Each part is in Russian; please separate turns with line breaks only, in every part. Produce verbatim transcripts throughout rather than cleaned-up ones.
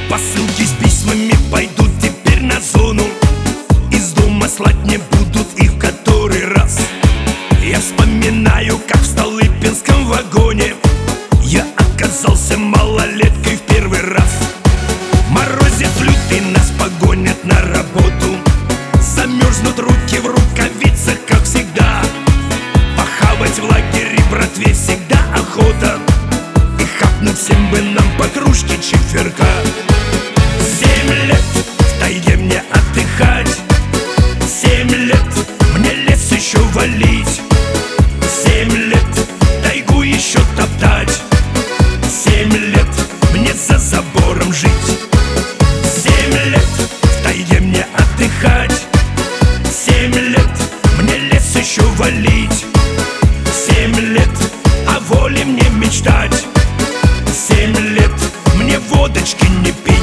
Посылки с письмами пойдут теперь на зону. Из дома слать не будут их в который раз. Я вспоминаю, как в Столыпинском вагоне я оказался малолеткой в первый раз. Морозец лютый, нас погонят на работу. Замерзнут руки в рукавицах, как всегда. Похавать в лагере братве всегда охота. И хапнуть всем бы нам по кружке чиферка. Семь лет в тайге мне отдыхать. Семь лет мне лес еще валить. Семь лет тайгу еще топтать. Семь лет мне за забором жить. Семь лет в тайге мне отдыхать. Семь лет мне лес еще валить. Семь лет о воле мне мечтать. Семь лет мне водочки не пить.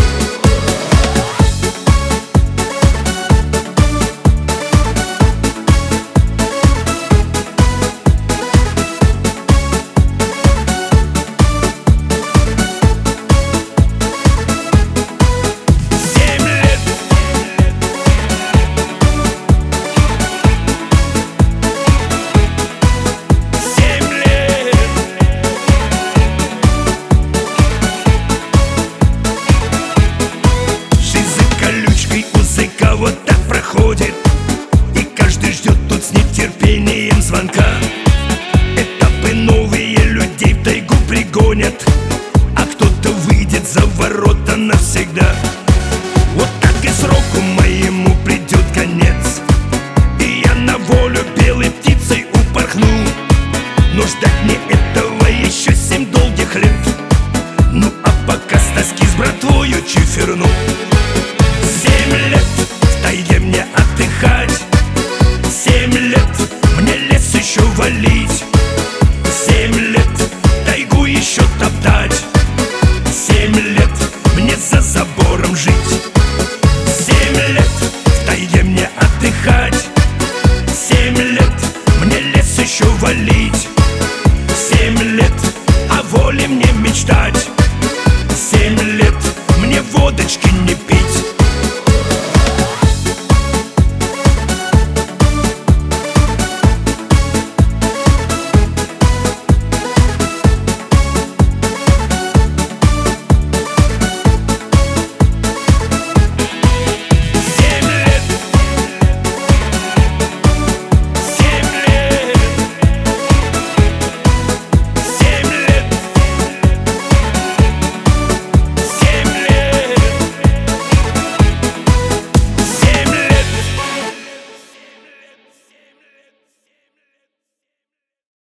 Вот так проходит, и каждый ждет тут с нетерпением звонка. Этапы новые людей в тайгу пригонят, а кто-то выйдет за ворота навсегда. Вот так и сроку моему придет конец, и я на волю белой птицей упорхну. Но ждать мне этого еще семь долгих лет. Ну а пока с тоски с братвою чиферну.